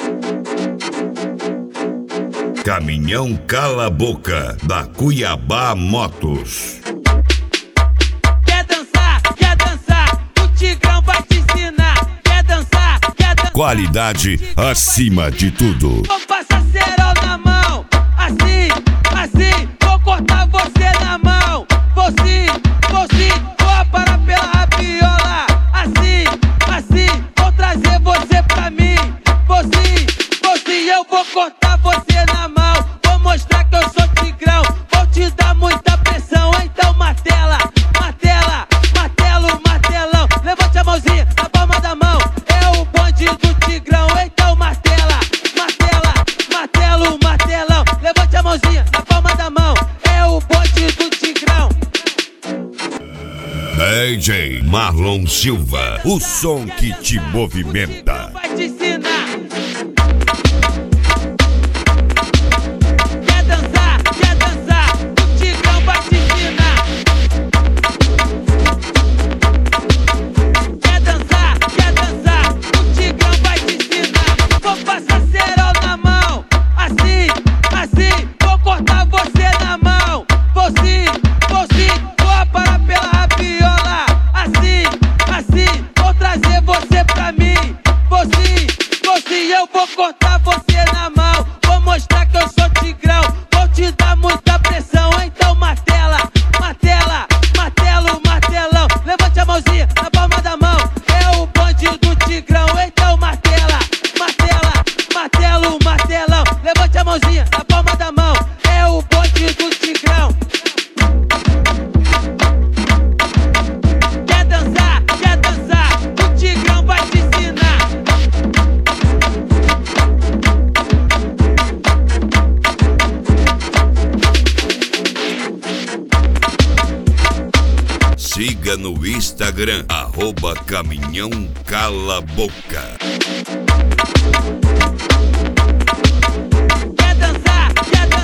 Caminhão Cala a Boca, da Cuiabá Motos. Quer dançar, o Tigrão vai te ensinar. Quer dançar, Qualidade acima de tudo. vou passar cerol na mão, assim, vou cortar você na mão. Vou sim, vou aparar pela rabiola. Assim, vou trazer você pra mim. Vou sim, eu vou cortar você na mão. Vou mostrar que eu sou Tigrão, vou te dar muita pressão. Então martela, martelão. Levante a mãozinha na palma da mão. É o bonde do Tigrão, então martela, martelão. Levante a mãozinha na palma da mão. É o bonde do Tigrão. DJ Marlon Silva, o som que te movimenta. Vai te ensinar. Quer dançar, o Tigrão vai te ensinar. Quer dançar, o Tigrão vai te ensinar. Vou passar cerol na mão, assim, vou cortar você na mão. Vou sim, vou aparar pela rabiola. Assim, vou trazer você pra mim. Vou sim, eu vou cortar você na mão. Vou mostrar que eu sou Tigrão, vou te dar muita pressão. Então martela, martelão. Levante a mãozinha na palma da mão. É o bonde do Tigrão, então martela, martelão. Levante a mãozinha na palma da mão. É o bonde do Tigrão. Quer dançar, o Tigrão vai te ensinar. Siga no Instagram, @Caminhão Cala a Boca. Quer dançar,